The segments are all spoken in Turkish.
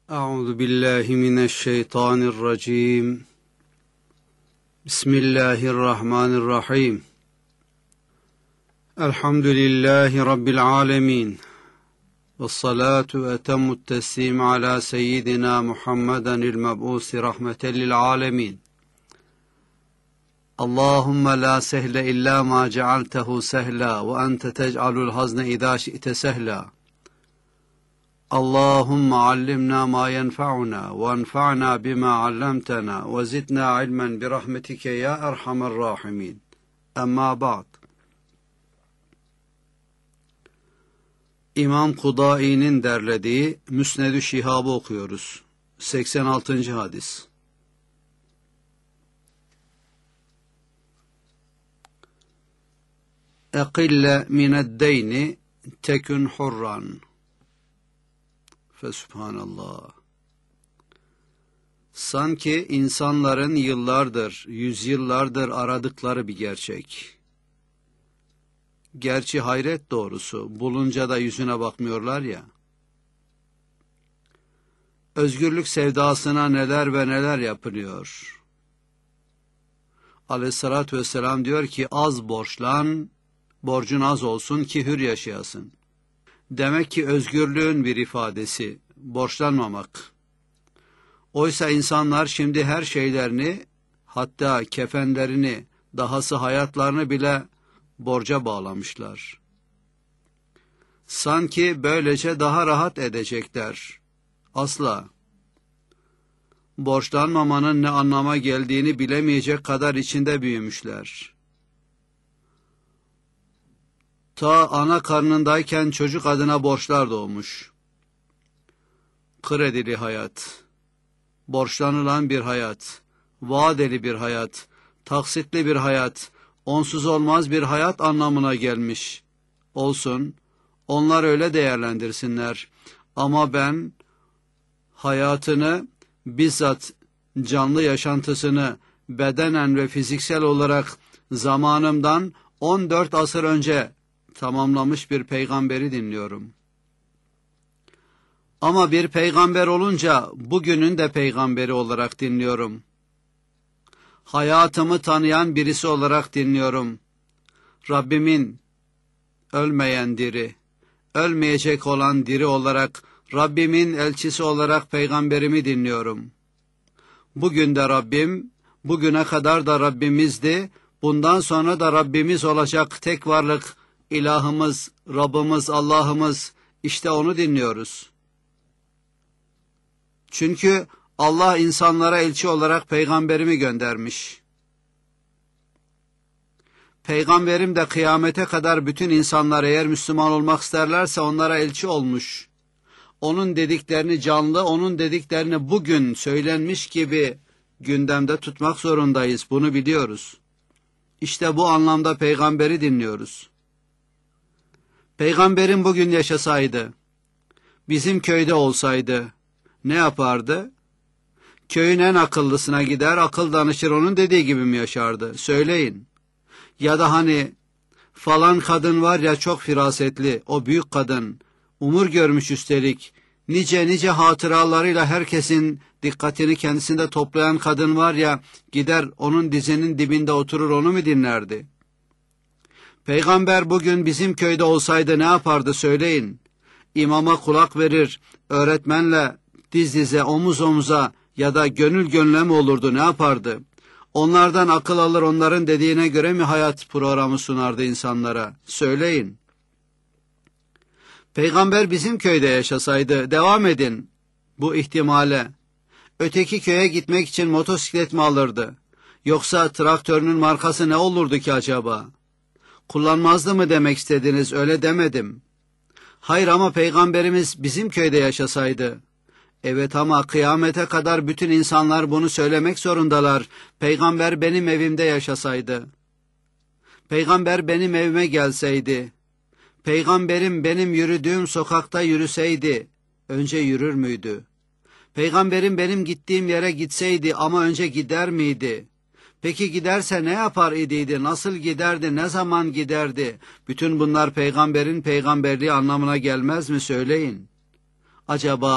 Euzu billahi mineşşeytanirracim. Bismillahirrahmanirrahim. Elhamdülillahi Rabbil alemin. Vessalatu ve etemmut teslim ala seyyidina Muhammeden il-meb'usi rahmeten lil alemin. Allahümme la sehle illa ma cealtehu sehla ve ente tec'alul hazne idâ şi'te sehla. Allahümme allimna ma yenfa'una ve enfa'na bima allamtana ve zidna ilmen bi rahmetike ya erhamer rahimin. Amma ba'd. İmam Kudai'nin derlediği Müsned-ü Şihab'ı okuyoruz. 86. hadis. Eqille mineddeyni tekün hurran. Fesubhanallah. Sanki insanların yıllardır, yüzyıllardır aradıkları bir gerçek. Gerçi hayret doğrusu, bulunca da yüzüne bakmıyorlar ya. Özgürlük sevdasına neler ve neler yapılıyor. Aleyhissalatü vesselam diyor ki, az borçlan, borcun az olsun ki hür yaşayasın. Demek ki özgürlüğün bir ifadesi, borçlanmamak. Oysa insanlar şimdi her şeylerini, hatta kefenlerini, dahası hayatlarını bile borca bağlamışlar. Sanki böylece daha rahat edecekler. Asla. Borçlanmamanın ne anlama geldiğini bilemeyecek kadar içinde büyümüşler. Ta ana karnındayken çocuk adına borçlar doğmuş. Kredili hayat, borçlanılan bir hayat, vadeli bir hayat, taksitli bir hayat, onsuz olmaz bir hayat anlamına gelmiş. Olsun, onlar öyle değerlendirsinler. Ama ben hayatını, bizzat canlı yaşantısını bedenen ve fiziksel olarak zamanımdan 14 asır önce tamamlamış bir peygamberi dinliyorum. Ama bir peygamber olunca bugünün de peygamberi olarak dinliyorum. Hayatımı tanıyan birisi olarak dinliyorum. Rabbimin ölmeyen diri, ölmeyecek olan diri olarak, Rabbimin elçisi olarak peygamberimi dinliyorum. Bugün de Rabbim, bugüne kadar da Rabbimizdi, bundan sonra da Rabbimiz olacak tek varlık, İlahımız, Rabbimiz, Allah'ımız, işte onu dinliyoruz. Çünkü Allah insanlara elçi olarak peygamberimi göndermiş. Peygamberim de kıyamete kadar bütün insanlar eğer Müslüman olmak isterlerse onlara elçi olmuş. Onun dediklerini canlı, onun dediklerini bugün söylenmiş gibi gündemde tutmak zorundayız. Bunu biliyoruz. İşte bu anlamda peygamberi dinliyoruz. Peygamberim bugün yaşasaydı, bizim köyde olsaydı ne yapardı? Köyün en akıllısına gider, akıl danışır, onun dediği gibi mi yaşardı? Söyleyin. Ya da hani falan kadın var ya çok firasetli, o büyük kadın, umur görmüş üstelik, nice hatıralarıyla herkesin dikkatini kendisinde toplayan kadın var ya, gider onun dizinin dibinde oturur onu mu dinlerdi? Peygamber bugün bizim köyde olsaydı ne yapardı söyleyin. İmama kulak verir, öğretmenle diz dize, omuz omuza ya da gönül gönüle mi olurdu, ne yapardı? Onlardan akıl alır, onların dediğine göre mi hayat programı sunardı insanlara? Söyleyin. Peygamber bizim köyde yaşasaydı, devam edin bu ihtimale. Öteki köye gitmek için motosiklet mi alırdı? Yoksa traktörünün markası ne olurdu ki acaba? Kullanmazdı mı demek istediniz? Öyle demedim. Hayır ama Peygamberimiz bizim köyde yaşasaydı. Evet ama kıyamete kadar bütün insanlar bunu söylemek zorundalar. Peygamber benim evimde yaşasaydı. Peygamber benim evime gelseydi. Peygamberim benim yürüdüğüm sokakta yürüseydi. Önce yürür müydü? Peygamberim benim gittiğim yere gitseydi ama önce gider miydi? Peki giderse ne yapar idiydi? Nasıl giderdi? Ne zaman giderdi? Bütün bunlar peygamberin peygamberliği anlamına gelmez mi söyleyin? Acaba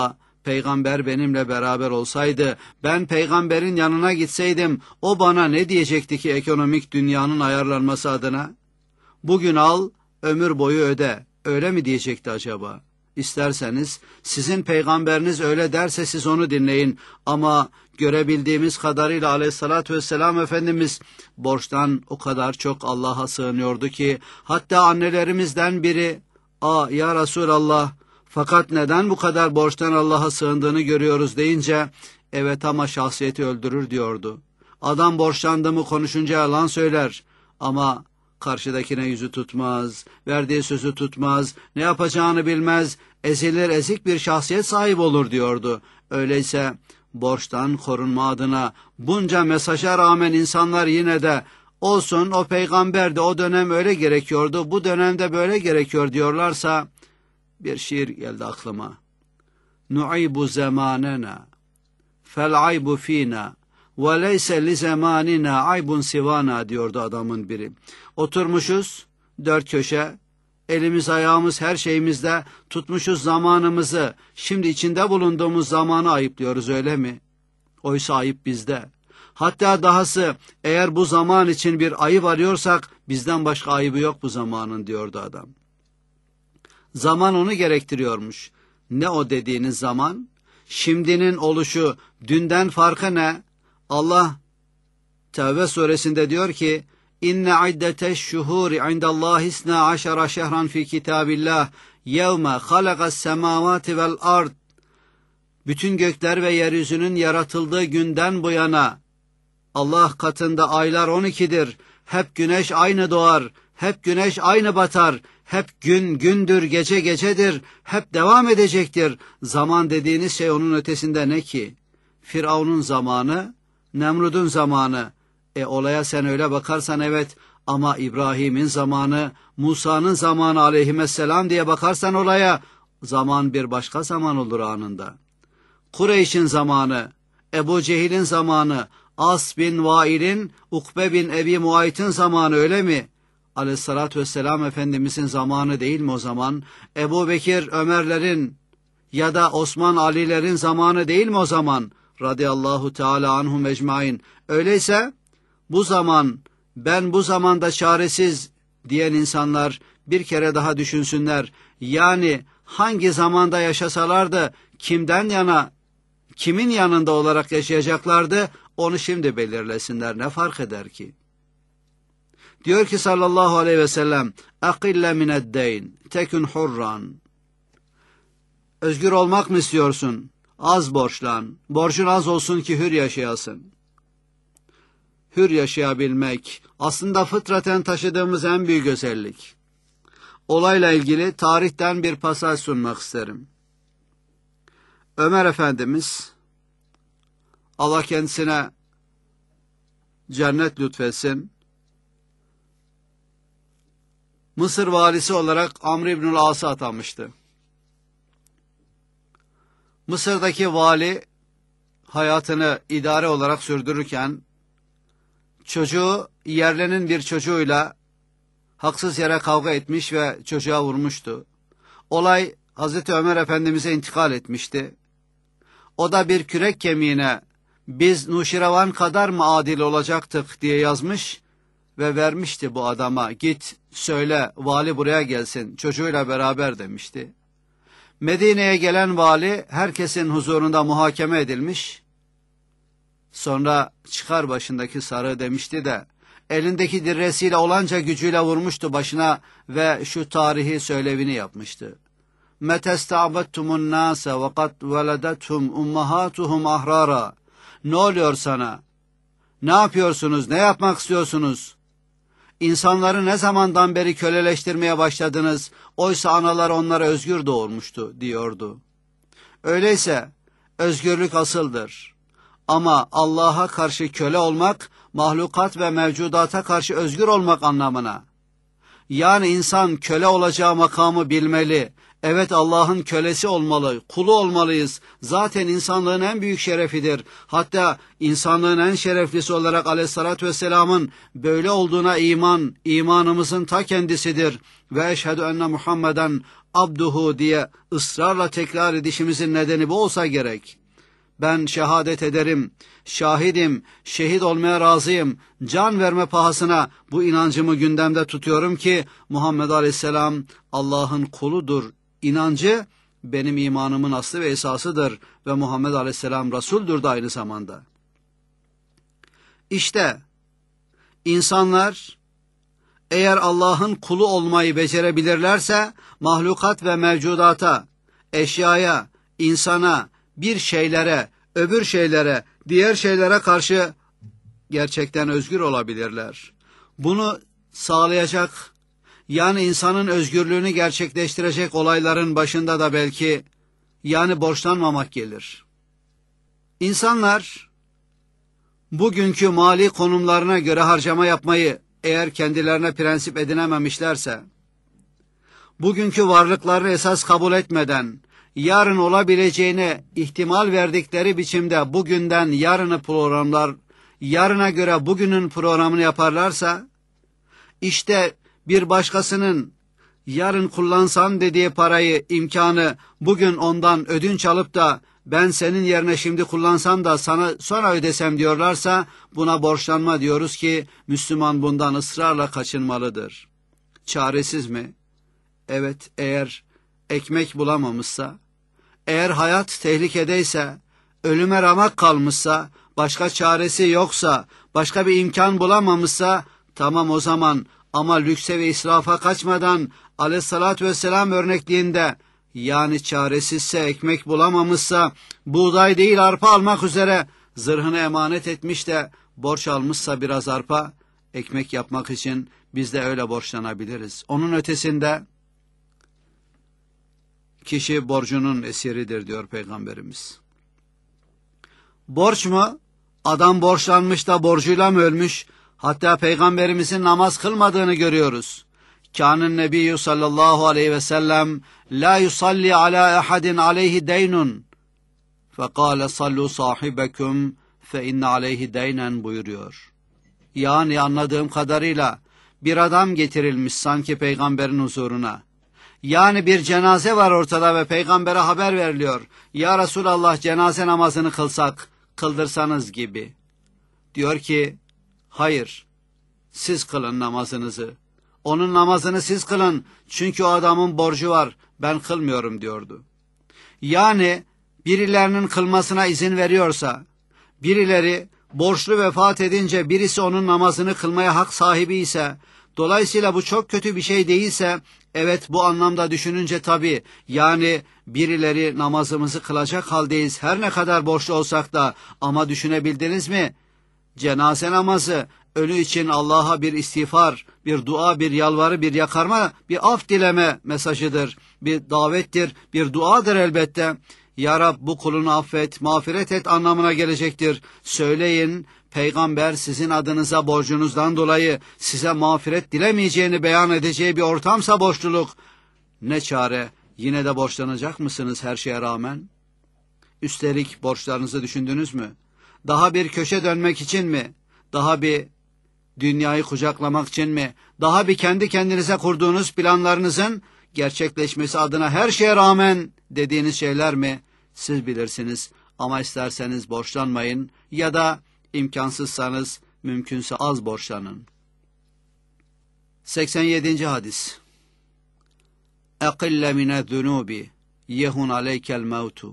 peygamber benimle beraber olsaydı, ben peygamberin yanına gitseydim, o bana ne diyecekti ki ekonomik dünyanın ayarlanması adına? Bugün al, ömür boyu öde, öyle mi diyecekti acaba? İsterseniz sizin peygamberiniz öyle derse siz onu dinleyin, ama görebildiğimiz kadarıyla aleyhissalatü vesselam Efendimiz borçtan o kadar çok Allah'a sığınıyordu ki, hatta annelerimizden biri, ya Resulallah, fakat neden bu kadar borçtan Allah'a sığındığını görüyoruz deyince, evet ama şahsiyeti öldürür diyordu. Adam borçlandı mı konuşunca yalan söyler ama karşıdakine yüzü tutmaz, verdiği sözü tutmaz, ne yapacağını bilmez, ezilir, ezik bir şahsiyet sahibi olur diyordu. Öyleyse borçtan korunma adına bunca mesaja rağmen insanlar yine de olsun o peygamber de o dönem öyle gerekiyordu, bu dönemde böyle gerekiyor diyorlarsa, bir şiir geldi aklıma. Nu'ibu zamanena fel aybu fina ve leyse li zamanina aybun sivana diyordu adamın biri. Oturmuşuz dört köşe, elimiz ayağımız her şeyimizde, tutmuşuz zamanımızı, şimdi içinde bulunduğumuz zamanı ayıplıyoruz, öyle mi? Oysa ayıp bizde. Hatta dahası, eğer bu zaman için bir ayıp arıyorsak bizden başka ayıbı yok bu zamanın diyordu adam. Zaman onu gerektiriyormuş. Ne o dediğiniz zaman? Şimdinin oluşu, dünden farkı ne? Allah Tevbe suresinde diyor ki, İnne iddeteş şuhuri indallahi isna aşara şehran fi kitabillah yevme halakas semavati vel ard. Bütün gökler ve yeryüzünün yaratıldığı günden bu yana Allah katında aylar 12'dir. Hep güneş aynı doğar, hep güneş aynı batar, hep gün gündür, gece gecedir, hep devam edecektir. Zaman dediğiniz şey onun ötesinde ne ki? Firavun'un zamanı, Nemrud'un zamanı. Olaya sen öyle bakarsan evet, ama İbrahim'in zamanı, Musa'nın zamanı aleyhisselam diye bakarsan olaya, zaman bir başka zaman olur anında. Kureyş'in zamanı, Ebu Cehil'in zamanı, As bin Vail'in, Ukbe bin Ebi Muayt'ın zamanı, öyle mi? Aleyhissalatü vesselam Efendimizin zamanı değil mi o zaman? Ebu Bekir, Ömerlerin ya da Osman, Alilerin zamanı değil mi o zaman? Radıyallahu teala anhum ecmain. Öyleyse bu zaman, ben bu zamanda çaresiz diyen insanlar bir kere daha düşünsünler. Yani hangi zamanda yaşasalardı, kimden yana, kimin yanında olarak yaşayacaklardı, onu şimdi belirlesinler. Ne fark eder ki? Diyor ki sallallahu aleyhi ve sellem, akille mineddeyn, tekün hurran. Özgür olmak mı istiyorsun? Az borçlan. Borcun az olsun ki hür yaşayasın. Hür yaşayabilmek aslında fıtraten taşıdığımız en büyük özellik. Olayla ilgili tarihten bir pasaj sunmak isterim. Ömer Efendimiz, Allah kendisine cennet lütfetsin, Mısır valisi olarak Amr İbnül As'ı atamıştı. Mısır'daki vali hayatını idare olarak sürdürürken, çocuğu yerlinin bir çocuğuyla haksız yere kavga etmiş ve çocuğa vurmuştu. Olay Hazreti Ömer Efendimiz'e intikal etmişti. O da bir kürek kemiğine biz Nuşirevan kadar mı adil olacaktık diye yazmış ve vermişti bu adama. Git söyle vali buraya gelsin çocuğuyla beraber demişti. Medine'ye gelen vali herkesin huzurunda muhakeme edilmiş. Sonra çıkar başındaki sarığı demişti de elindeki dirresiyle olanca gücüyle vurmuştu başına ve şu tarihi söylevini yapmıştı. Metesta'bettumun nase ve kad veledethum ummahatuhum ahrara. Ne oluyor sana? Ne yapıyorsunuz? Ne yapmak istiyorsunuz? İnsanları ne zamandan beri köleleştirmeye başladınız? Oysa analar onlara özgür doğurmuştu diyordu. Öyleyse özgürlük asıldır. Ama Allah'a karşı köle olmak, mahlukat ve mevcudata karşı özgür olmak anlamına. Yani insan köle olacağı makamı bilmeli. Evet, Allah'ın kölesi olmalı, kulu olmalıyız. Zaten insanlığın en büyük şerefidir. Hatta insanlığın en şereflisi olarak aleyhissalatü vesselamın böyle olduğuna iman, imanımızın ta kendisidir. Ve eşhedü enne Muhammeden abduhu diye ısrarla tekrar edişimizin nedeni bu olsa gerek. Ben şehadet ederim, şahidim, şehit olmaya razıyım, can verme pahasına bu inancımı gündemde tutuyorum ki Muhammed Aleyhisselam Allah'ın kuludur. İnancı benim imanımın aslı ve esasıdır ve Muhammed Aleyhisselam Resul'dür de aynı zamanda. İşte insanlar eğer Allah'ın kulu olmayı becerebilirlerse mahlukat ve mevcudata, eşyaya, insana, bir şeylere, öbür şeylere, diğer şeylere karşı gerçekten özgür olabilirler. Bunu sağlayacak, yani insanın özgürlüğünü gerçekleştirecek olayların başında da belki yani borçlanmamak gelir. İnsanlar bugünkü mali konumlarına göre harcama yapmayı eğer kendilerine prensip edinememişlerse, bugünkü varlıklarını esas kabul etmeden, yarın olabileceğine ihtimal verdikleri biçimde bugünden yarını programlar, yarına göre bugünün programını yaparlarsa, işte bir başkasının yarın kullansam dediği parayı, imkanı bugün ondan ödünç alıp da ben senin yerine şimdi kullansam da sana sonra ödesem diyorlarsa buna borçlanma diyoruz ki Müslüman bundan ısrarla kaçınmalıdır. Çaresiz mi? Evet, eğer ekmek bulamamışsa, eğer hayat tehlikedeyse, ölüme ramak kalmışsa, başka çaresi yoksa, başka bir imkan bulamamışsa tamam o zaman, ama lükse ve israfa kaçmadan aleyhissalatü vesselam örnekliğinde yani çaresizse, ekmek bulamamışsa, buğday değil arpa almak üzere zırhını emanet etmiş de borç almışsa biraz arpa, ekmek yapmak için biz de öyle borçlanabiliriz. Onun ötesinde kişi borcunun esiridir diyor Peygamberimiz. Borç mu? Adam borçlanmış da borcuyla mı ölmüş? Hatta Peygamberimizin namaz kılmadığını görüyoruz. Kânen nebiyyü sallallahu aleyhi ve sellem la yusalli ala ahadin aleyhi deynun fekâle sallu sahibekum fe inne aleyhi deynen buyuruyor. Yani anladığım kadarıyla bir adam getirilmiş sanki peygamberin huzuruna. Yani bir cenaze var ortada ve peygambere haber veriliyor. Ya Resulallah cenaze namazını kılsak, kıldırsanız gibi. Diyor ki, hayır, siz kılın namazınızı. Onun namazını siz kılın çünkü o adamın borcu var, ben kılmıyorum diyordu. Yani birilerinin kılmasına izin veriyorsa, birileri borçlu vefat edince birisi onun namazını kılmaya hak sahibi ise, dolayısıyla bu çok kötü bir şey değilse, evet bu anlamda düşününce tabii, yani birileri namazımızı kılacak haldeyiz her ne kadar borçlu olsak da, ama düşünebildiniz mi? Cenaze namazı, ölü için Allah'a bir istiğfar, bir dua, bir yalvarı, bir yakarma, bir af dileme mesajıdır, bir davettir, bir duadır elbette. Ya Rab bu kulunu affet, mağfiret et anlamına gelecektir. Söyleyin, Peygamber sizin adınıza borcunuzdan dolayı size mağfiret dilemeyeceğini beyan edeceği bir ortamsa borçluluk. Ne çare, yine de borçlanacak mısınız her şeye rağmen? Üstelik borçlarınızı düşündünüz mü? Daha bir köşe dönmek için mi? Daha bir dünyayı kucaklamak için mi? Daha bir kendi kendinize kurduğunuz planlarınızın gerçekleşmesi adına her şeye rağmen dediğiniz şeyler mi? Siz bilirsiniz ama isterseniz borçlanmayın ya da imkansızsanız mümkünse az borçlanın. 87. hadis. Eqille mine zunubi yehun aleykel mevtu.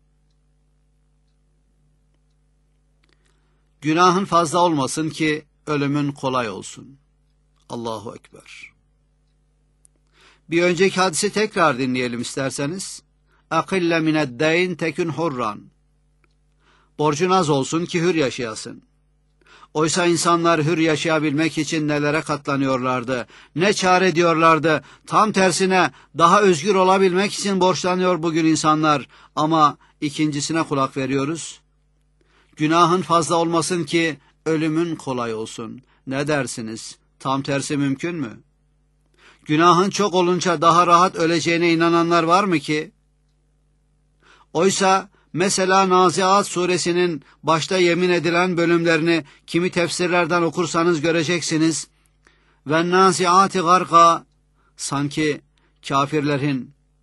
Günahın fazla olmasın ki ölümün kolay olsun. Allahu Ekber. Bir önceki hadisi tekrar dinleyelim isterseniz. Akille mineddeyn tekün hurran. Borcun az olsun ki hür yaşayasın. Oysa insanlar hür yaşayabilmek için nelere katlanıyorlardı, ne çare diyorlardı. Tam tersine daha özgür olabilmek için borçlanıyor bugün insanlar. Ama ikincisine kulak veriyoruz. Günahın fazla olmasın ki ölümün kolay olsun. Ne dersiniz? Tam tersi mümkün mü? Günahın çok olunca daha rahat öleceğine inananlar var mı ki? Oysa mesela Naziat suresinin başta yemin edilen bölümlerini kimi tefsirlerden okursanız göreceksiniz. Ve naziati garka, sanki kafirlerin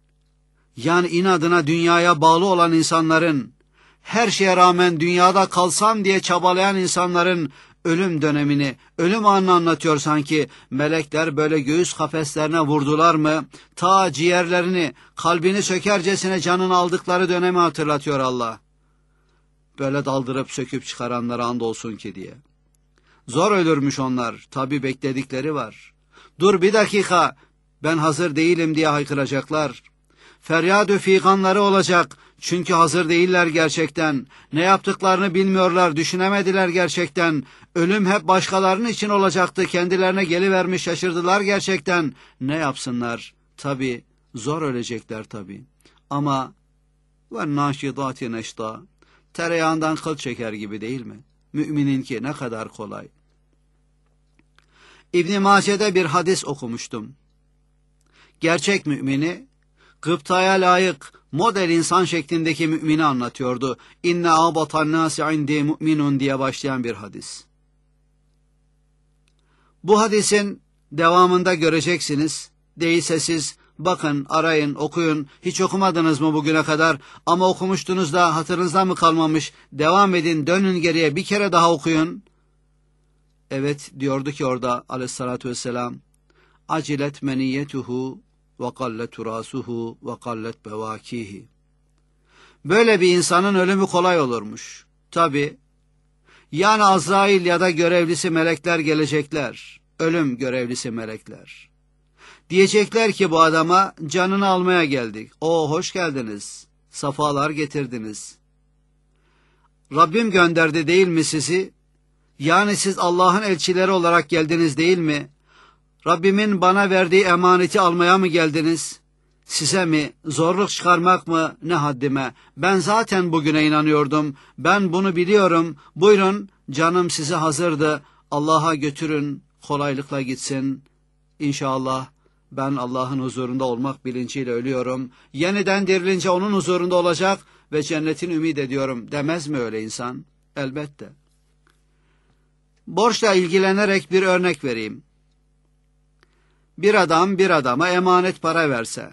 Yani inadına dünyaya bağlı olan insanların, her şeye rağmen dünyada kalsam diye çabalayan insanların ölüm dönemini, ölüm anını anlatıyor sanki. Melekler böyle göğüs kafeslerine vurdular mı, ta ciğerlerini, kalbini sökercesine canını aldıkları dönemi hatırlatıyor Allah. Böyle daldırıp söküp çıkaranlara andolsun ki diye. Zor ölürmüş onlar, tabi bekledikleri var. Dur bir dakika, ben hazır değilim diye haykıracaklar. Feryad-ı figanları olacak, çünkü hazır değiller gerçekten. Ne yaptıklarını bilmiyorlar, düşünemediler gerçekten. Ölüm hep başkalarının için olacaktı, kendilerine gelivermiş, şaşırdılar gerçekten. Ne yapsınlar? Tabi zor ölecekler tabi. Ama وَالنَّاشِطَاتِ نَشْطًا, tereyağından kıl çeker gibi değil mi? Mümininki ne kadar kolay. İbn-i Mace'de bir hadis okumuştum. Gerçek mümini, gıptaya layık, model insan şeklindeki mümini anlatıyordu. İnne abatan nasi indi mu'minun diye başlayan bir hadis. Bu hadisin devamında göreceksiniz. Değilse siz bakın, arayın, okuyun. Hiç okumadınız mı bugüne kadar? Ama okumuştunuz da hatırınızda mı kalmamış? Devam edin, dönün geriye, bir kere daha okuyun. Evet, diyordu ki orada aleyhissalatü vesselam, acilet meniyyetuhu ve kallet rasuhu ve kallet bevakihi. Böyle bir insanın ölümü kolay olurmuş. Tabi, yani Azrail ya da görevlisi melekler gelecekler. Ölüm görevlisi melekler. Diyecekler ki bu adama, canını almaya geldik. O hoş geldiniz. Safalar getirdiniz. Rabbim gönderdi değil mi sizi? Yani siz Allah'ın elçileri olarak geldiniz değil mi? Rabbimin bana verdiği emaneti almaya mı geldiniz? Size mi? Zorluk çıkarmak mı? Ne haddime? Ben zaten bugüne inanıyordum. Ben bunu biliyorum. Buyurun, canım size hazırdı. Allah'a götürün, kolaylıkla gitsin. İnşallah ben Allah'ın huzurunda olmak bilinciyle ölüyorum. Yeniden dirilince onun huzurunda olacak ve cennetin ümit ediyorum. Demez mi öyle insan? Elbette. Borçla ilgilenerek bir örnek vereyim. Bir adam bir adama emanet para verse,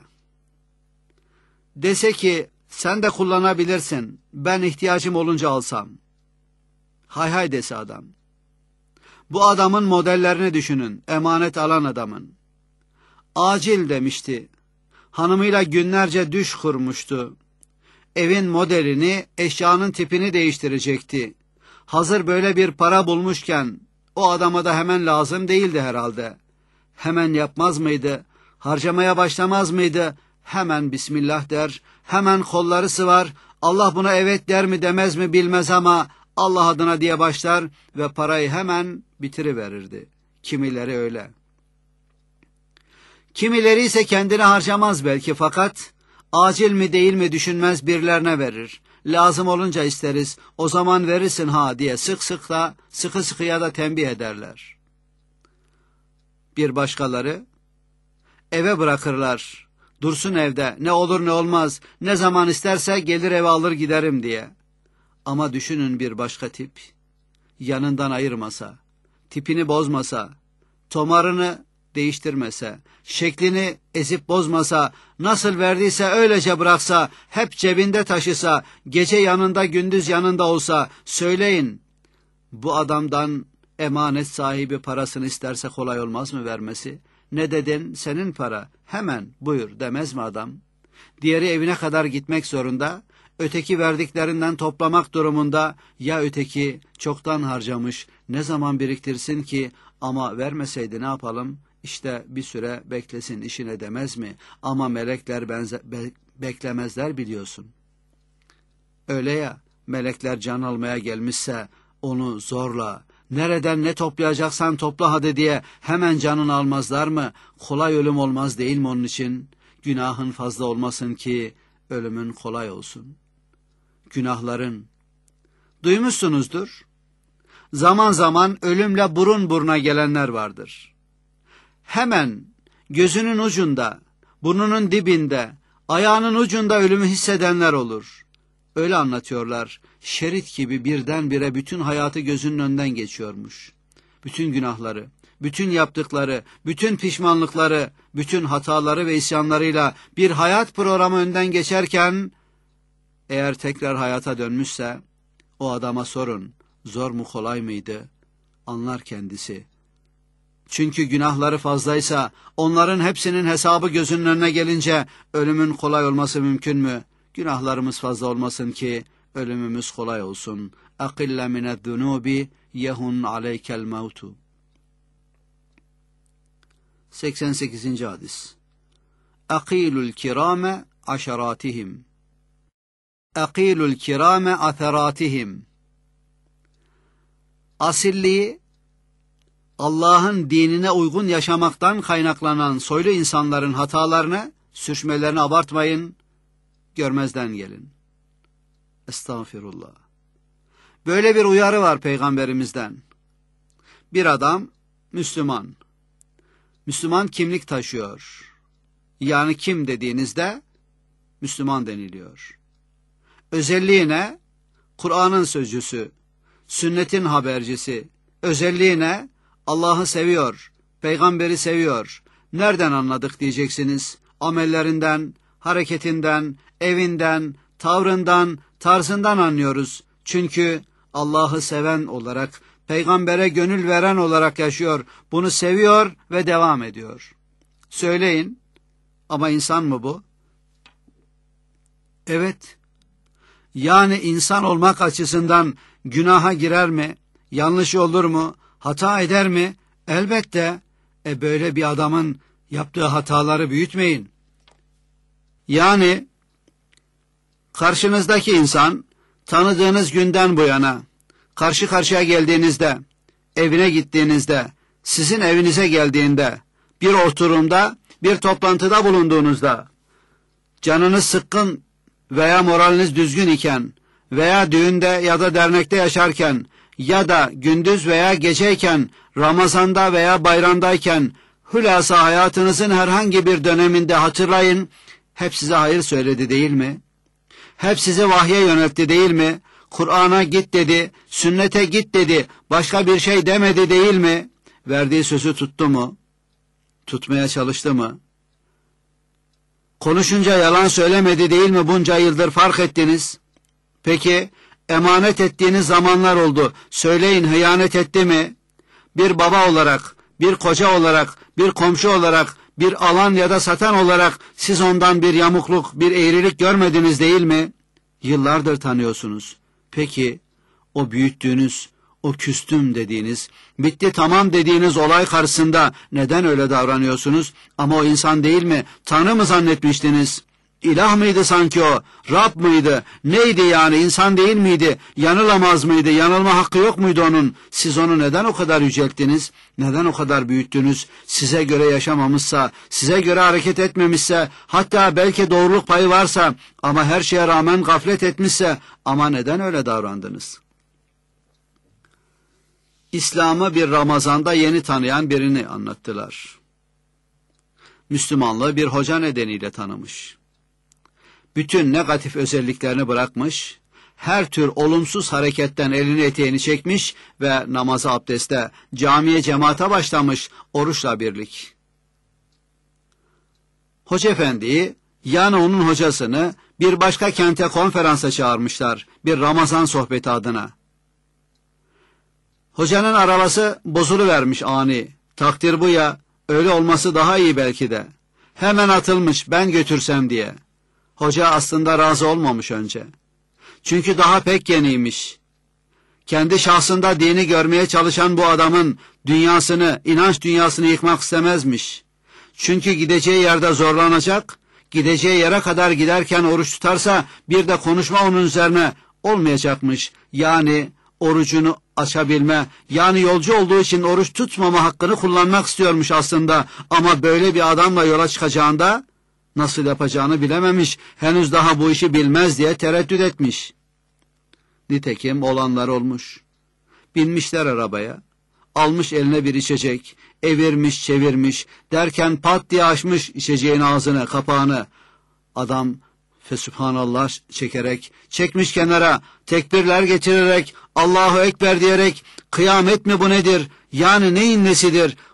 dese ki sen de kullanabilirsin, ben ihtiyacım olunca alsam. Hay hay dese adam. Bu adamın modellerini düşünün, emanet alan adamın. Acil demişti. Hanımıyla günlerce düş kurmuştu. Evin modelini, eşyanın tipini değiştirecekti. Hazır böyle bir para bulmuşken o adama da hemen lazım değildi herhalde. Hemen yapmaz mıydı? Harcamaya başlamaz mıydı? Hemen Bismillah der, hemen kolları sıvar. Allah buna evet der mi demez mi bilmez ama Allah adına diye başlar ve parayı hemen bitiriverirdi. Kimileri öyle. Kimileri ise kendine harcamaz belki, fakat acil mi değil mi düşünmez, birilerine verir. Lazım olunca isteriz, o zaman verirsin ha diye sıkı sıkıya da tembih ederler. Bir başkaları eve bırakırlar, dursun evde, ne olur ne olmaz, ne zaman isterse gelir eve alır giderim diye. Ama düşünün bir başka tip, yanından ayırmasa, tipini bozmasa, tomarını değiştirmese, şeklini ezip bozmasa, nasıl verdiyse öylece bıraksa, hep cebinde taşısa, gece yanında gündüz yanında olsa, söyleyin, bu adamdan emanet sahibi parasını isterse kolay olmaz mı vermesi? Ne dedin? Senin para. Hemen buyur demez mi adam? Diğeri evine kadar gitmek zorunda, öteki verdiklerinden toplamak durumunda, ya öteki çoktan harcamış, ne zaman biriktirsin ki, ama vermeseydi ne yapalım? İşte bir süre beklesin işine demez mi? Ama melekler beklemezler biliyorsun. Öyle ya, melekler can almaya gelmişse onu zorla, nereden ne toplayacaksan topla hadi diye hemen canını almazlar mı? Kolay ölüm olmaz değil mi onun için? Günahın fazla olmasın ki ölümün kolay olsun. Günahların. Duymuşsunuzdur. Zaman zaman ölümle burun buruna gelenler vardır. Hemen gözünün ucunda, burnunun dibinde, ayağının ucunda ölümü hissedenler olur. Öyle anlatıyorlar. Şerit gibi birdenbire bütün hayatı gözünün önünden geçiyormuş. Bütün günahları, bütün yaptıkları, bütün pişmanlıkları, bütün hataları ve isyanlarıyla bir hayat programı önden geçerken, eğer tekrar hayata dönmüşse, o adama sorun, zor mu kolay mıydı? Anlar kendisi. Çünkü günahları fazlaysa, onların hepsinin hesabı gözünün önüne gelince, ölümün kolay olması mümkün mü? Günahlarımız fazla olmasın ki, ölümümüz kolay olsun. Akille mine'z-zunubi yehun aleykel mevtu. 88. hadis. Akilul kirame aşaratihim. Akilul kirame atheratihim. Asilliği, Allah'ın dinine uygun yaşamaktan kaynaklanan soylu insanların hatalarını, sürçmelerini abartmayın, görmezden gelin. Estağfirullah. Böyle bir uyarı var Peygamberimizden. Bir adam Müslüman. Müslüman kimlik taşıyor. Yani kim dediğinizde Müslüman deniliyor. Özelliği ne? Kur'an'ın sözcüsü, sünnetin habercisi. Özelliği ne? Allah'ı seviyor, peygamberi seviyor. Nereden anladık diyeceksiniz? Amellerinden, hareketinden, evinden, tavrından, tarzından anlıyoruz. Çünkü Allah'ı seven olarak, peygambere gönül veren olarak yaşıyor. Bunu seviyor ve devam ediyor. Söyleyin, ama insan mı bu? Evet. Yani insan olmak açısından günaha girer mi? Yanlış olur mu? Hata eder mi? Elbette. Böyle bir adamın yaptığı hataları büyütmeyin. Yani karşınızdaki insan tanıdığınız günden bu yana karşı karşıya geldiğinizde, evine gittiğinizde, sizin evinize geldiğinde, bir oturumda, bir toplantıda bulunduğunuzda, canınız sıkkın veya moraliniz düzgün iken veya düğünde ya da dernekte yaşarken ya da gündüz veya geceyken, Ramazan'da veya bayramdayken, hülasa hayatınızın herhangi bir döneminde hatırlayın, hep size hayır söyledi değil mi? Hep sizi vahye yöneltti değil mi? Kur'an'a git dedi, sünnete git dedi, başka bir şey demedi değil mi? Verdiği sözü tuttu mu? Tutmaya çalıştı mı? Konuşunca yalan söylemedi değil mi? Bunca yıldır fark ettiniz. Peki, emanet ettiğiniz zamanlar oldu. Söyleyin, hıyanet etti mi? Bir baba olarak, bir koca olarak, bir komşu olarak, bir alan ya da satan olarak siz ondan bir yamukluk, bir eğrilik görmediniz değil mi? Yıllardır tanıyorsunuz. Peki, o büyüttüğünüz, o küstüm dediğiniz, bitti tamam dediğiniz olay karşısında neden öyle davranıyorsunuz? Ama o insan değil mi? Tanrı mı zannetmiştiniz? İlah mıydı sanki o? Rab mıydı? Neydi yani? İnsan değil miydi? Yanılamaz mıydı? Yanılma hakkı yok muydu onun? Siz onu neden o kadar yücelttiniz? Neden o kadar büyüttünüz? Size göre yaşamamışsa, size göre hareket etmemişse, hatta belki doğruluk payı varsa ama her şeye rağmen gaflet etmişse, ama neden öyle davrandınız? İslam'ı bir Ramazan'da yeni tanıyan birini anlattılar. Müslümanlığı bir hoca nedeniyle tanımış. Bütün negatif özelliklerini bırakmış, her tür olumsuz hareketten elini eteğini çekmiş ve namaza, abdeste, camiye, cemaate başlamış, oruçla birlik. Hoca efendiyi, yani onun hocasını bir başka kente konferansa çağırmışlar, bir Ramazan sohbeti adına. Hocanın arabası bozuluvermiş ani. Takdir bu ya, öyle olması daha iyi belki de. Hemen atılmış, ben götürsem diye. Hoca aslında razı olmamış önce. Çünkü daha pek yeniymiş. Kendi şahsında dini görmeye çalışan bu adamın dünyasını, inanç dünyasını yıkmak istemezmiş. Çünkü gideceği yerde zorlanacak, gideceği yere kadar giderken oruç tutarsa bir de konuşma onun üzerine olmayacakmış. Yani orucunu açabilme, yani yolcu olduğu için oruç tutmama hakkını kullanmak istiyormuş aslında. Ama böyle bir adamla yola çıkacağında nasıl yapacağını bilememiş, henüz daha bu işi bilmez diye tereddüt etmiş. Nitekim olanlar olmuş. Binmişler arabaya, almış eline bir içecek, evirmiş çevirmiş, derken pat diye açmış içeceğin ağzını, kapağını. Adam Fesübhanallah çekerek, çekmiş kenara, tekbirler getirerek, Allahu Ekber diyerek, kıyamet mi bu nedir, yani neyin nesidir,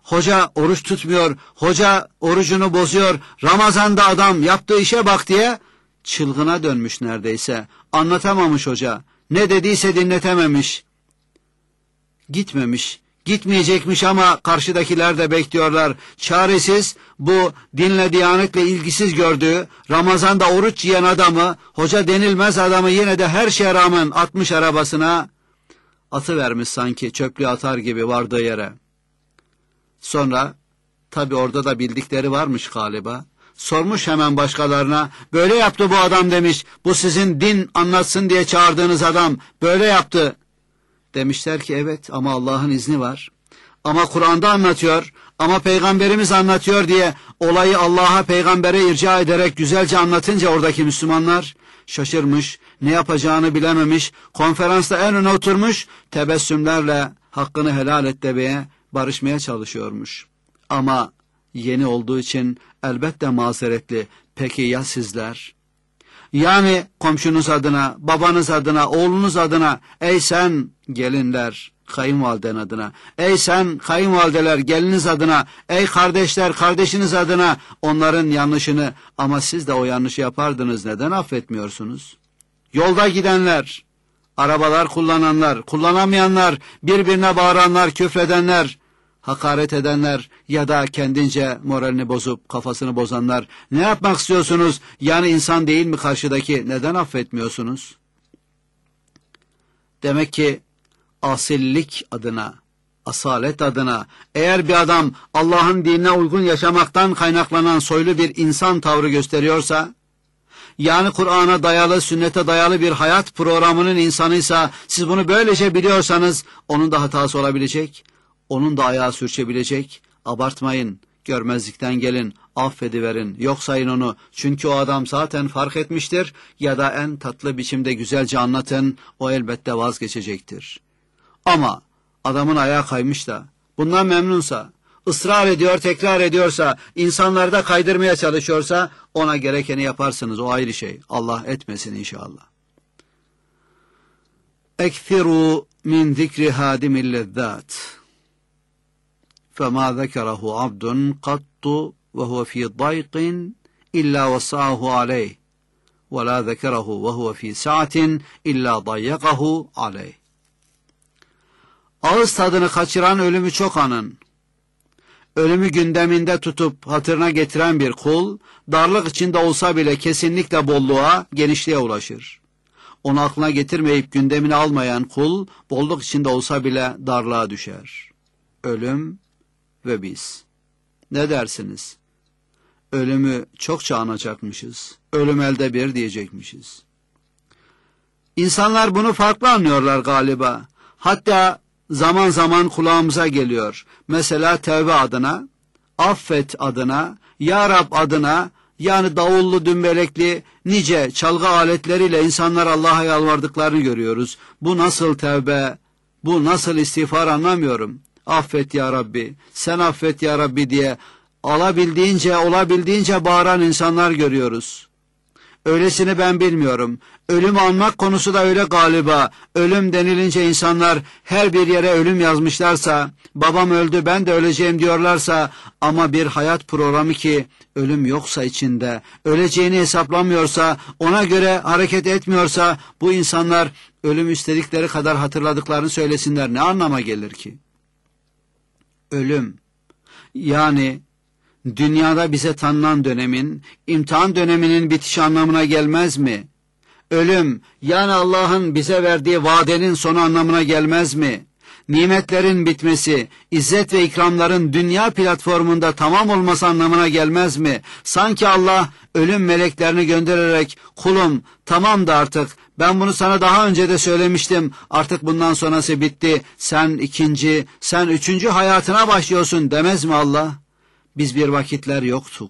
hoca oruç tutmuyor, hoca orucunu bozuyor, Ramazan'da adam yaptığı işe bak diye çılgına dönmüş neredeyse. Anlatamamış hoca. Ne dediyse dinletememiş. Gitmemiş. Gitmeyecekmiş ama karşıdakiler de bekliyorlar. Çaresiz bu dinle diyanetle ilgisiz gördüğü Ramazan'da oruç yiyen adamı, hoca denilmez adamı yine de her şeye rağmen atmış arabasına, atıvermiş sanki çöplüğe atar gibi vardığı yere. Sonra tabi orada da bildikleri varmış galiba. Sormuş hemen başkalarına, böyle yaptı bu adam demiş, bu sizin din anlatsın diye çağırdığınız adam böyle yaptı. Demişler ki evet ama Allah'ın izni var. Ama Kur'an'da anlatıyor, ama Peygamberimiz anlatıyor diye olayı Allah'a, peygambere irca ederek güzelce anlatınca oradaki Müslümanlar şaşırmış, ne yapacağını bilememiş, konferansta en öne oturmuş, tebessümlerle hakkını helal et demeye, barışmaya çalışıyormuş. Ama yeni olduğu için elbette mazeretli. Peki ya sizler? Yani komşunuz adına, babanız adına, oğlunuz adına, ey sen gelinler, kayınvaliden adına, ey sen kayınvalideler, geliniz adına, ey kardeşler, kardeşiniz adına, onların yanlışını, ama siz de o yanlışı yapardınız, neden affetmiyorsunuz? Yolda gidenler, arabalar kullananlar, kullanamayanlar, birbirine bağıranlar, küfredenler, hakaret edenler ya da kendince moralini bozup kafasını bozanlar, ne yapmak istiyorsunuz? Yani insan değil mi karşıdaki? Neden affetmiyorsunuz? Demek ki asillik adına, asalet adına, eğer bir adam Allah'ın dinine uygun yaşamaktan kaynaklanan soylu bir insan tavrı gösteriyorsa, yani Kur'an'a dayalı, sünnete dayalı bir hayat programının insanıysa, siz bunu böylece biliyorsanız, onun da hatası olabilecek, onun da ayağı sürçebilecek. Abartmayın, görmezlikten gelin, affediverin, yok sayın onu. Çünkü o adam zaten fark etmiştir ya da en tatlı biçimde güzelce anlatın, o elbette vazgeçecektir. Ama adamın ayağı kaymış da, bundan memnunsa, ısrar ediyor, tekrar ediyorsa, insanlarda kaydırmaya çalışıyorsa, ona gerekeni yaparsınız, o ayrı şey. Allah etmesin inşallah. Ekfiru min zikri hadimil lezzat. فَمَا ذَكَرَهُ عَبْدٌ قَطُّ وَهُوَ فِي ضَيْقٍ إِلَّا وَسَعَهُ عَلَيْهِ وَلَا ذَكَرَهُ وَهُوَ فِي سَعَةٍ إِلَّا ضَيَّقَهُ عَلَيْهِ. Ağız tadını kaçıran ölümü çok anın. Ölümü gündeminde tutup hatırına getiren bir kul, darlık içinde olsa bile kesinlikle bolluğa, genişliğe ulaşır. Onu aklına getirmeyip gündemine almayan kul, bolluk içinde olsa bile darlığa düşer. Ölüm ve biz. Ne dersiniz? Ölümü çokça anacakmışız. Ölüm elde bir diyecekmişiz. İnsanlar bunu farklı anlıyorlar galiba. Hatta zaman zaman kulağımıza geliyor. Mesela tevbe adına, affet adına, ya Rab adına, yani davullu, dümbelekli, nice çalgı aletleriyle insanlar Allah'a yalvardıklarını görüyoruz. Bu nasıl tevbe, bu nasıl istiğfar anlamıyorum. Affet ya Rabbi, sen affet ya Rabbi diye olabildiğince bağıran insanlar görüyoruz. Öylesini ben bilmiyorum. Ölümü anmak konusu da öyle galiba. Ölüm denilince insanlar her bir yere ölüm yazmışlarsa, babam öldü ben de öleceğim diyorlarsa, ama bir hayat programı ki ölüm yoksa içinde, öleceğini hesaplamıyorsa, ona göre hareket etmiyorsa, bu insanlar ölüm istedikleri kadar hatırladıklarını söylesinler, ne anlama gelir ki? Ölüm, yani dünyada bize tanınan dönemin, imtihan döneminin bitişi anlamına gelmez mi? Ölüm, yani Allah'ın bize verdiği vadenin sonu anlamına gelmez mi? Nimetlerin bitmesi, izzet ve ikramların dünya platformunda tamam olması anlamına gelmez mi? Sanki Allah ölüm meleklerini göndererek, kulum tamam da artık, ben bunu sana daha önce de söylemiştim, artık bundan sonrası bitti, sen ikinci, sen üçüncü hayatına başlıyorsun demez mi Allah? Biz bir vakitler yoktuk.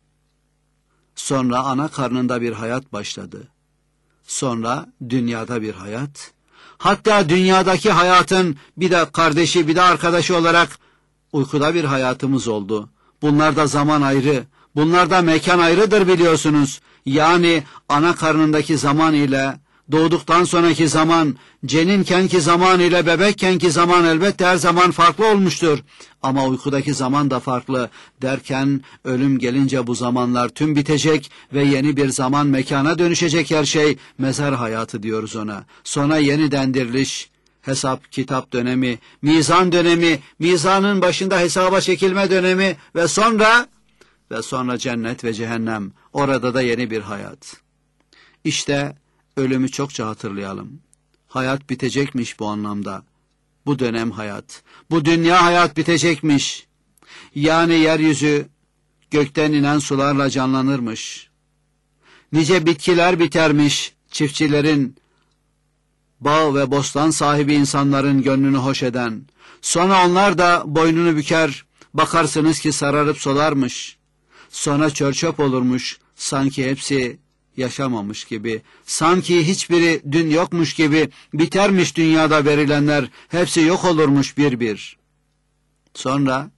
Sonra ana karnında bir hayat başladı. Sonra dünyada bir hayat. Hatta dünyadaki hayatın bir de kardeşi, bir de arkadaşı olarak uykuda bir hayatımız oldu. Bunlarda zaman ayrı, bunlarda mekan ayrıdır biliyorsunuz. Yani ana karnındaki zaman ile Doğduktan sonraki zaman, ceninkenki zaman ile bebekkenki zaman elbette her zaman farklı olmuştur. Ama uykudaki zaman da farklı derken ölüm gelince bu zamanlar tüm bitecek ve yeni bir zaman mekana dönüşecek her şey. Mezar hayatı diyoruz ona. Sonra yeniden diriliş, hesap kitap dönemi, mizan dönemi, mizanın başında hesaba çekilme dönemi ve sonra cennet ve cehennem. Orada da yeni bir hayat. İşte ölümü çokça hatırlayalım. Hayat bitecekmiş bu anlamda. Bu dönem hayat, bu dünya hayat bitecekmiş. Yani yeryüzü gökten inen sularla canlanırmış. Nice bitkiler bitermiş, çiftçilerin, bağ ve bostan sahibi insanların gönlünü hoş eden. Sonra onlar da boynunu büker, bakarsınız ki sararıp solarmış. Sonra çör-çöp olurmuş, sanki hepsi yaşamamış gibi, sanki hiçbiri dün yokmuş gibi, bitermiş dünyada verilenler, hepsi yok olurmuş bir bir. Sonra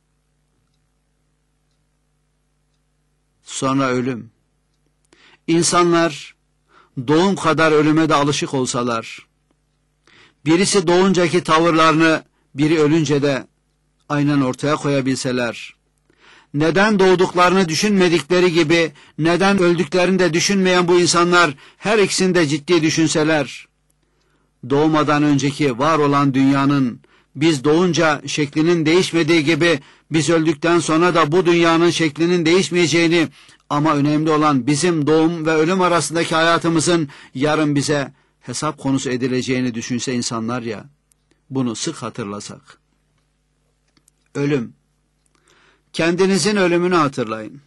ölüm. İnsanlar doğum kadar ölüme de alışık olsalar, birisi doğuncaki tavırlarını biri ölünce de aynen ortaya koyabilseler, neden doğduklarını düşünmedikleri gibi, neden öldüklerini de düşünmeyen bu insanlar her ikisini de ciddi düşünseler, doğmadan önceki var olan dünyanın, biz doğunca şeklinin değişmediği gibi, biz öldükten sonra da bu dünyanın şeklinin değişmeyeceğini, ama önemli olan bizim doğum ve ölüm arasındaki hayatımızın yarın bize hesap konusu edileceğini düşünse insanlar ya, bunu sık hatırlasak. Ölüm. Kendinizin ölümünü hatırlayın.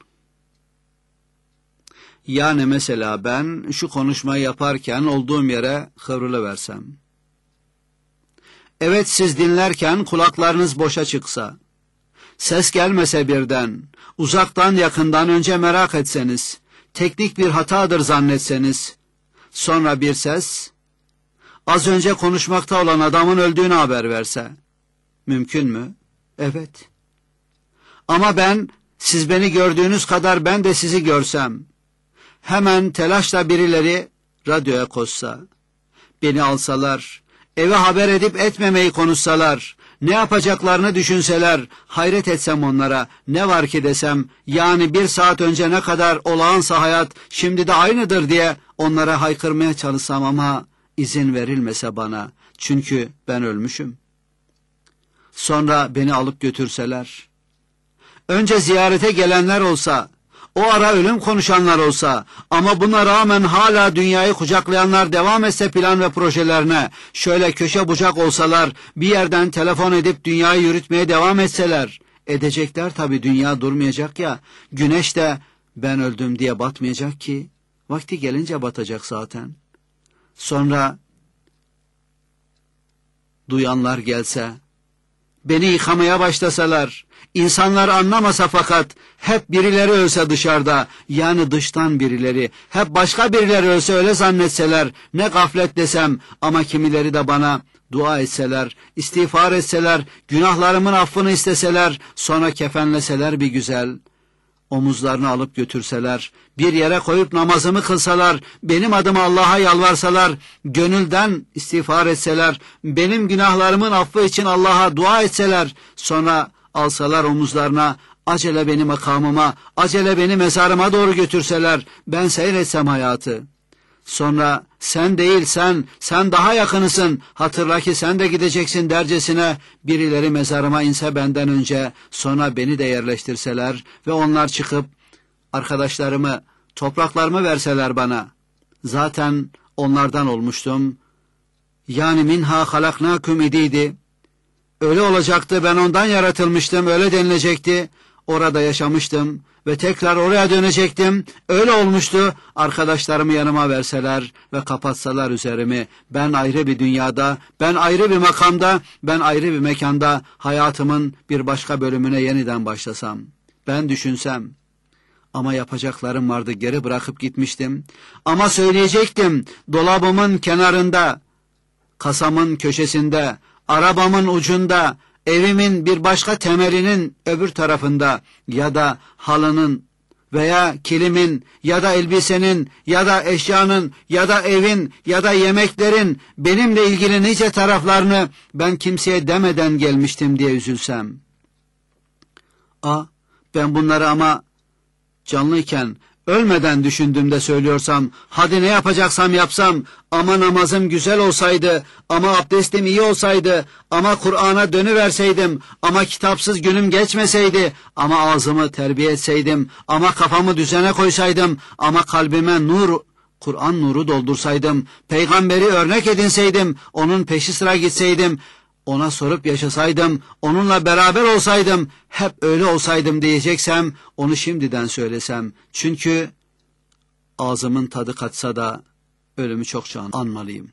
Yani mesela ben şu konuşmayı yaparken olduğum yere kıvrılıversem. Evet, siz dinlerken kulaklarınız boşa çıksa, ses gelmese birden, uzaktan yakından önce merak etseniz, teknik bir hatadır zannetseniz, sonra bir ses, az önce konuşmakta olan adamın öldüğünü haber verse, mümkün mü? Evet. Ama siz beni gördüğünüz kadar ben de sizi görsem, hemen telaşla birileri radyoya koşsa, beni alsalar, eve haber edip etmemeyi konuşsalar, ne yapacaklarını düşünseler, hayret etsem onlara, ne var ki desem, yani 1 saat önce ne kadar olağansa hayat, şimdi de aynıdır diye onlara haykırmaya çalışsam ama izin verilmese bana, çünkü ben ölmüşüm. Sonra beni alıp götürseler, önce ziyarete gelenler olsa, o ara ölüm konuşanlar olsa, ama buna rağmen hala dünyayı kucaklayanlar devam etse plan ve projelerine, şöyle köşe bucak olsalar, bir yerden telefon edip dünyayı yürütmeye devam etseler, edecekler tabii, dünya durmayacak ya, güneş de ben öldüm diye batmayacak ki, vakti gelince batacak zaten. Sonra duyanlar gelse, beni yıkamaya başlasalar, İnsanlar anlamasa fakat hep birileri ölse dışarıda, yani dıştan birileri, hep başka birileri ölse öyle zannetseler, ne gaflet desem, ama kimileri de bana dua etseler, istiğfar etseler, günahlarımın affını isteseler, sonra kefenleseler bir güzel, omuzlarını alıp götürseler, bir yere koyup namazımı kılsalar, benim adıma Allah'a yalvarsalar, gönülden istiğfar etseler, benim günahlarımın affı için Allah'a dua etseler, sonra alsalar omuzlarına, acele beni makamıma, acele beni mezarıma doğru götürseler, ben seyretsem hayatı. Sonra sen değil sen daha yakınısın, hatırla ki sen de gideceksin dercesine, birileri mezarıma inse benden önce, sonra beni de yerleştirseler ve onlar çıkıp arkadaşlarımı, topraklarımı verseler bana. Zaten onlardan olmuştum. Yani minha halaknakum idiydi. Öyle olacaktı, ben ondan yaratılmıştım, öyle denilecekti. Orada yaşamıştım ve tekrar oraya dönecektim. Öyle olmuştu, arkadaşlarımı yanıma verseler ve kapatsalar üzerimi. Ben ayrı bir dünyada, ben ayrı bir makamda, ben ayrı bir mekanda hayatımın bir başka bölümüne yeniden başlasam. Ben düşünsem. Ama yapacaklarım vardı, geri bırakıp gitmiştim. Ama söyleyecektim, dolabımın kenarında, kasamın köşesinde, arabamın ucunda, evimin bir başka temelinin öbür tarafında ya da halının veya kilimin ya da elbisenin ya da eşyanın ya da evin ya da yemeklerin benimle ilgili nice taraflarını ben kimseye demeden gelmiştim diye üzülsem. Ben bunları ama canlıyken, ölmeden düşündüğümde söylüyorsam, hadi ne yapacaksam yapsam, ama namazım güzel olsaydı, ama abdestim iyi olsaydı, ama Kur'an'a dönüverseydim, ama kitapsız günüm geçmeseydi, ama ağzımı terbiye etseydim, ama kafamı düzene koysaydım, ama kalbime nur, Kur'an nuru doldursaydım, peygamberi örnek edinseydim, onun peşi sıra gitseydim, ona sorup yaşasaydım, onunla beraber olsaydım, hep öyle olsaydım diyeceksem, onu şimdiden söylesem. Çünkü ağzımın tadı kaçsa da ölümü çokça anmalıyım.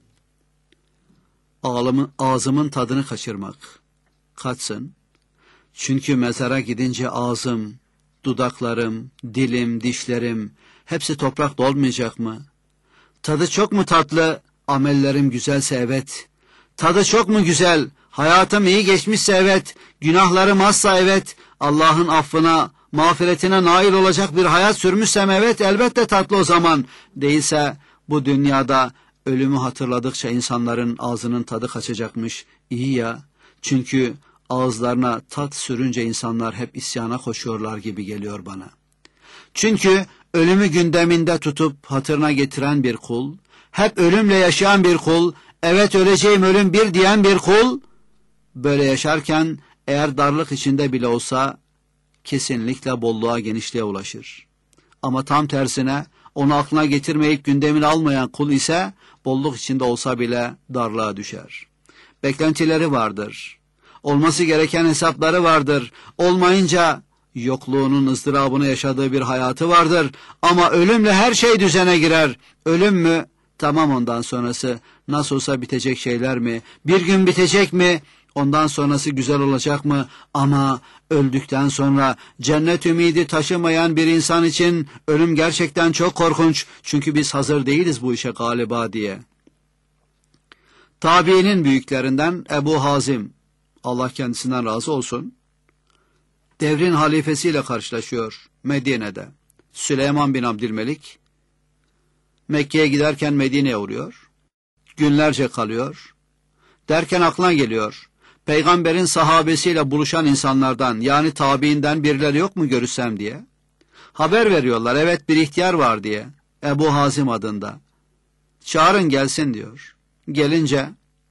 Ağzımın tadını kaçırmak kaçsın. Çünkü mezara gidince ağzım, dudaklarım, dilim, dişlerim hepsi toprak dolmayacak mı? Tadı çok mu tatlı, amellerim güzelse evet. Tadı çok mu güzel, hayatım iyi geçmişse evet, günahlarım azsa evet, Allah'ın affına, mağfiretine nail olacak bir hayat sürmüşsem evet, elbette tatlı o zaman. Değilse bu dünyada ölümü hatırladıkça insanların ağzının tadı kaçacakmış. İyi ya, çünkü ağızlarına tat sürünce insanlar hep isyana koşuyorlar gibi geliyor bana. Çünkü ölümü gündeminde tutup hatırına getiren bir kul, hep ölümle yaşayan bir kul, evet öleceğim ölüm bir diyen bir kul, böyle yaşarken eğer darlık içinde bile olsa kesinlikle bolluğa, genişliğe ulaşır. Ama tam tersine onu aklına getirmeyip gündemine almayan kul ise bolluk içinde olsa bile darlığa düşer. Beklentileri vardır. Olması gereken hesapları vardır. Olmayınca yokluğunun ızdırabını yaşadığı bir hayatı vardır. Ama ölümle her şey düzene girer. Ölüm mü? Tamam, ondan sonrası nasıl olsa bitecek şeyler mi? Bir gün bitecek mi? Ondan sonrası güzel olacak mı? Ama öldükten sonra cennet ümidi taşımayan bir insan için ölüm gerçekten çok korkunç. Çünkü biz hazır değiliz bu işe galiba diye. Tabiinin büyüklerinden Ebu Hazim, Allah kendisinden razı olsun, devrin halifesiyle karşılaşıyor Medine'de. Süleyman bin Abdülmelik Mekke'ye giderken Medine'ye uğruyor. Günlerce kalıyor. Derken aklına geliyor, peygamberin sahabesiyle buluşan insanlardan, yani tabiinden birileri yok mu görüşsem diye. Haber veriyorlar, evet bir ihtiyar var diye, Ebu Hazim adında. Çağırın gelsin diyor. Gelince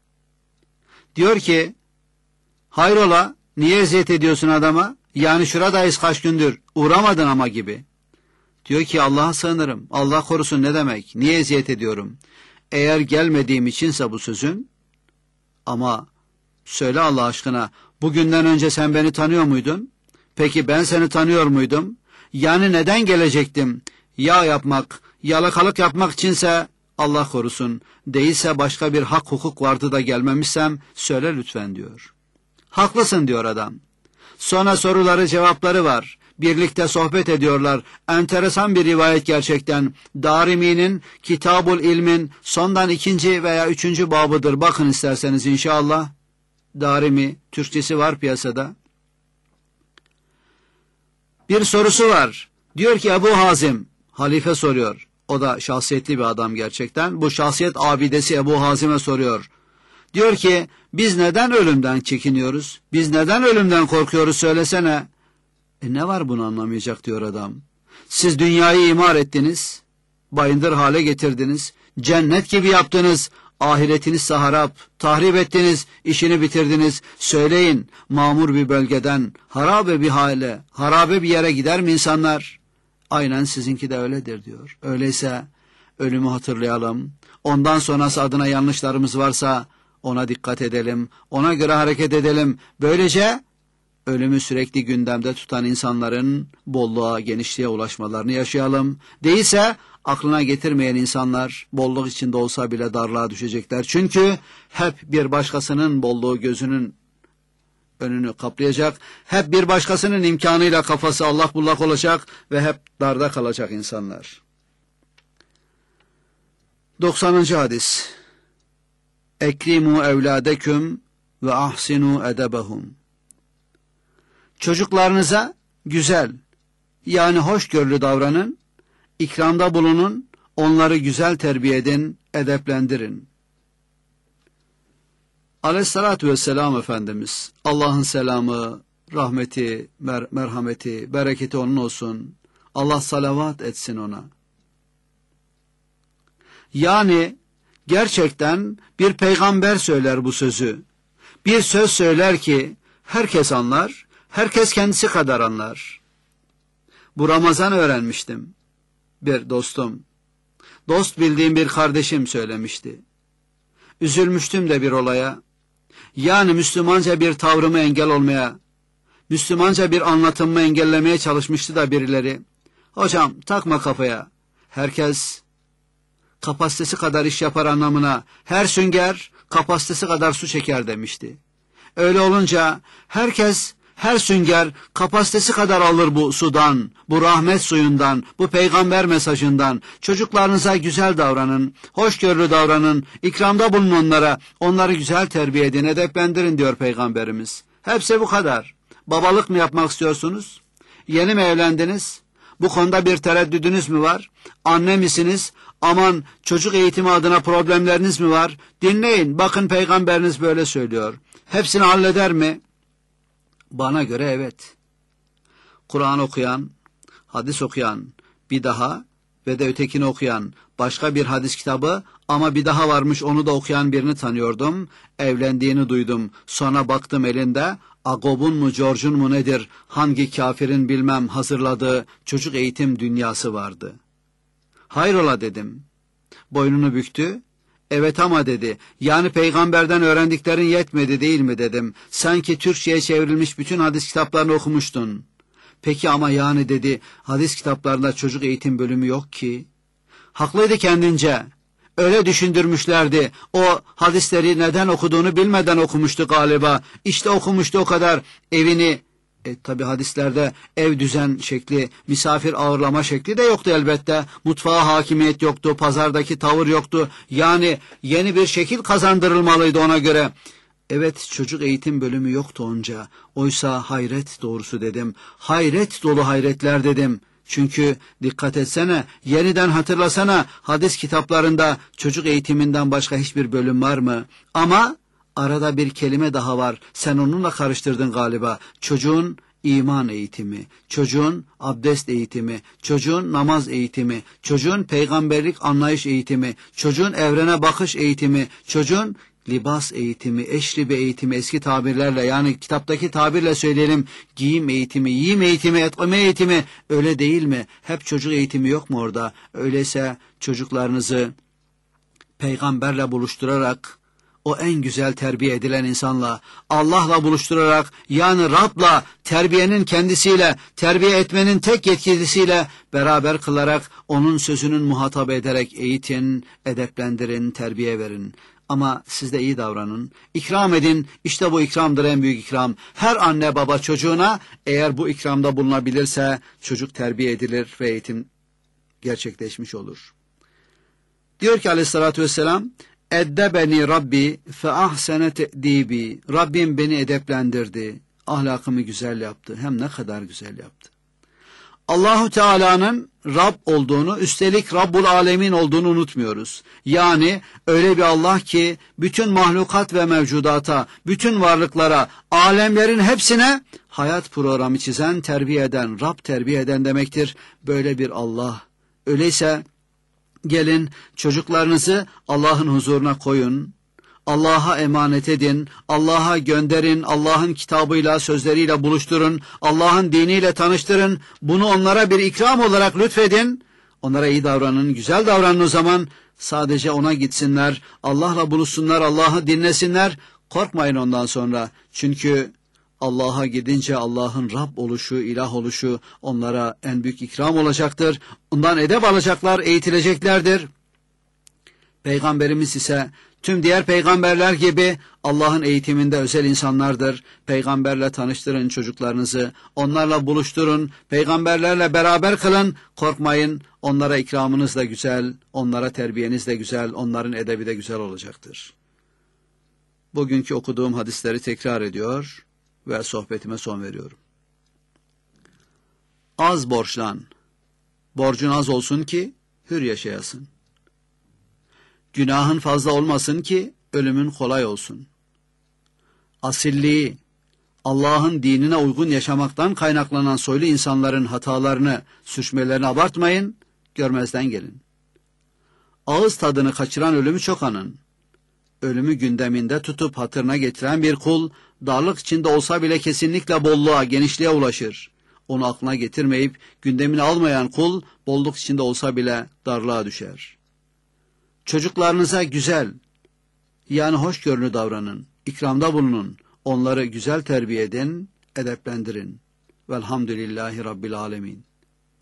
diyor ki, hayrola, niye eziyet ediyorsun adama? Yani şuradayız kaç gündür, uğramadın ama gibi. Diyor ki, Allah'a sığınırım, Allah korusun, ne demek, niye eziyet ediyorum? Eğer gelmediğim içinse bu sözün, ama söyle Allah aşkına, bugünden önce sen beni tanıyor muydun? Peki ben seni tanıyor muydum? Yani neden gelecektim? Yağ yapmak, yalakalık yapmak içinse Allah korusun, değilse başka bir hak hukuk vardı da gelmemişsem söyle lütfen diyor. Haklısın diyor adam. Sonra soruları cevapları var. Birlikte sohbet ediyorlar. Enteresan bir rivayet gerçekten. Darimi'nin Kitabul İlm'in sondan 2. veya 3. babıdır. Bakın isterseniz inşallah. Darimi, Türkçesi var piyasada. Bir sorusu var. Diyor ki Ebu Hazim, halife soruyor. O da şahsiyetli bir adam gerçekten. Bu şahsiyet abidesi Ebu Hazim'e soruyor. Diyor ki, biz neden ölümden çekiniyoruz? Biz neden ölümden korkuyoruz söylesene. Ne var bunu anlamayacak diyor adam. Siz dünyayı imar ettiniz, bayındır hale getirdiniz, cennet gibi yaptınız, ahiretiniz harap, tahrip ettiniz, işini bitirdiniz. Söyleyin, mamur bir bölgeden harabe bir hale, harabe bir yere gider mi insanlar? Aynen sizinki de öyledir diyor. Öyleyse ölümü hatırlayalım, ondan sonrası adına yanlışlarımız varsa ona dikkat edelim, ona göre hareket edelim. Böylece ölümü sürekli gündemde tutan insanların bolluğa, genişliğe ulaşmalarını yaşayalım. Değilse aklına getirmeyen insanlar bolluk içinde olsa bile darlığa düşecekler. Çünkü hep bir başkasının bolluğu gözünün önünü kaplayacak. Hep bir başkasının imkanıyla kafası allak bullak olacak ve hep darda kalacak insanlar. 90. hadis. Ekrimu evladeküm ve ahsinu edebehum. Çocuklarınıza güzel, Yani hoşgörülü davranın, ikramda bulunun, onları güzel terbiye edin, edeplendirin. Aleyhissalatü vesselam Efendimiz, Allah'ın selamı, rahmeti, merhameti, bereketi onun olsun. Allah salavat etsin ona. Yani gerçekten bir peygamber söyler bu sözü. Bir söz söyler ki herkes anlar, herkes kendisi kadar anlar. Bu Ramazan öğrenmiştim. Bir dostum, dost bildiğim bir kardeşim söylemişti. Üzülmüştüm de bir olaya. Yani Müslümanca bir tavrımı engel olmaya, Müslümanca bir anlatımımı engellemeye çalışmıştı da birileri. Hocam takma kafaya. Herkes kapasitesi kadar iş yapar anlamına, her sünger kapasitesi kadar su çeker demişti. Öyle olunca herkes, her sünger kapasitesi kadar alır bu sudan, bu rahmet suyundan, bu peygamber mesajından. Çocuklarınıza güzel davranın, hoşgörülü davranın, ikramda bulunun onlara, onları güzel terbiye edin, edeplendirin diyor Peygamberimiz. Hepsi bu kadar. Babalık mı yapmak istiyorsunuz? Yeni mi evlendiniz? Bu konuda bir tereddüdünüz mü var? Anne misiniz? Aman çocuk eğitimi adına problemleriniz mi var? Dinleyin, bakın Peygamberiniz böyle söylüyor. Hepsini halleder mi? Bana göre evet. Kur'an okuyan, hadis okuyan, bir daha ve de ötekini okuyan, başka bir hadis kitabı ama bir daha varmış onu da okuyan birini tanıyordum. Evlendiğini duydum. Sonra baktım elinde Agob'un mu George'un mu nedir, hangi kafirin bilmem hazırladığı çocuk eğitim dünyası vardı. Hayrola dedim. Boynunu büktü. Evet ama dedi, yani peygamberden öğrendiklerin yetmedi değil mi dedim. Sanki Türkçe'ye çevrilmiş bütün hadis kitaplarını okumuştun. Peki ama yani dedi, hadis kitaplarında çocuk eğitim bölümü yok ki. Haklıydı kendince. Öyle düşündürmüşlerdi. O hadisleri neden okuduğunu bilmeden okumuştu galiba. İşte okumuştu o kadar. Evini, tabi hadislerde ev düzen şekli, misafir ağırlama şekli de yoktu elbette. Mutfağa hakimiyet yoktu, pazardaki tavır yoktu. Yani yeni bir şekil kazandırılmalıydı ona göre. Evet, çocuk eğitim bölümü yoktu onca. Oysa hayret doğrusu dedim. Hayret dolu hayretler dedim. Çünkü dikkat etsene, yeniden hatırlasana, hadis kitaplarında çocuk eğitiminden başka hiçbir bölüm var mı? Ama arada bir kelime daha var. Sen onunla karıştırdın galiba. Çocuğun iman eğitimi, çocuğun abdest eğitimi, çocuğun namaz eğitimi, çocuğun peygamberlik anlayış eğitimi, çocuğun evrene bakış eğitimi, çocuğun libas eğitimi, eşribe eğitimi, eski tabirlerle, yani kitaptaki tabirle söyleyelim, giyim eğitimi, yiyim eğitimi, etme eğitimi, öyle değil mi? Hep çocuk eğitimi yok mu orada? Öyleyse çocuklarınızı peygamberle buluşturarak, o en güzel terbiye edilen insanla, Allah'la buluşturarak, yani Rab'la, terbiyenin kendisiyle, terbiye etmenin tek yetkilisiyle beraber kılarak, onun sözünün muhatap ederek eğitin, edeplendirin, terbiye verin. Ama siz de iyi davranın, ikram edin, işte bu ikramdır, en büyük ikram. Her anne baba çocuğuna eğer bu ikramda bulunabilirse, çocuk terbiye edilir ve eğitim gerçekleşmiş olur. Diyor ki aleyhissalatü vesselam, eddebeni Rabbi fe ahsene te'dibi. Rabbim beni edeplendirdi, ahlakımı güzel yaptı. Hem ne kadar güzel yaptı. Allahu Teala'nın Rab olduğunu, üstelik Rabbul Alemin olduğunu unutmuyoruz. Yani öyle bir Allah ki bütün mahlukat ve mevcudata, bütün varlıklara, alemlerin hepsine hayat programı çizen, terbiye eden, Rab terbiye eden demektir. Böyle bir Allah. Öyleyse gelin çocuklarınızı Allah'ın huzuruna koyun, Allah'a emanet edin, Allah'a gönderin, Allah'ın kitabıyla, sözleriyle buluşturun, Allah'ın diniyle tanıştırın, bunu onlara bir ikram olarak lütfedin, onlara iyi davranın, güzel davranın, o zaman sadece ona gitsinler, Allah'la buluşsunlar, Allah'ı dinlesinler, korkmayın ondan sonra, çünkü Allah'a gidince Allah'ın Rab oluşu, ilah oluşu onlara en büyük ikram olacaktır. Ondan edep alacaklar, eğitileceklerdir. Peygamberimiz ise tüm diğer peygamberler gibi Allah'ın eğitiminde özel insanlardır. Peygamberle tanıştırın çocuklarınızı, onlarla buluşturun, peygamberlerle beraber kılın, korkmayın, onlara ikramınız da güzel, onlara terbiyeniz de güzel, onların edebi de güzel olacaktır. Bugünkü okuduğum hadisleri tekrar ediyor ve sohbetime son veriyorum. Az borçlan. Borcun az olsun ki hür yaşayasın. Günahın fazla olmasın ki ölümün kolay olsun. Asilliği, Allah'ın dinine uygun yaşamaktan kaynaklanan soylu insanların hatalarını, suçmelerini abartmayın, görmezden gelin. Ağız tadını kaçıran ölümü çok anın. Ölümü gündeminde tutup hatırına getiren bir kul, darlık içinde olsa bile kesinlikle bolluğa, genişliğe ulaşır. Onu aklına getirmeyip gündemine almayan kul, bolluk içinde olsa bile darlığa düşer. Çocuklarınıza güzel, yani hoşgörülü davranın, ikramda bulunun, onları güzel terbiye edin, edeplendirin. Velhamdülillahi Rabbil Alemin.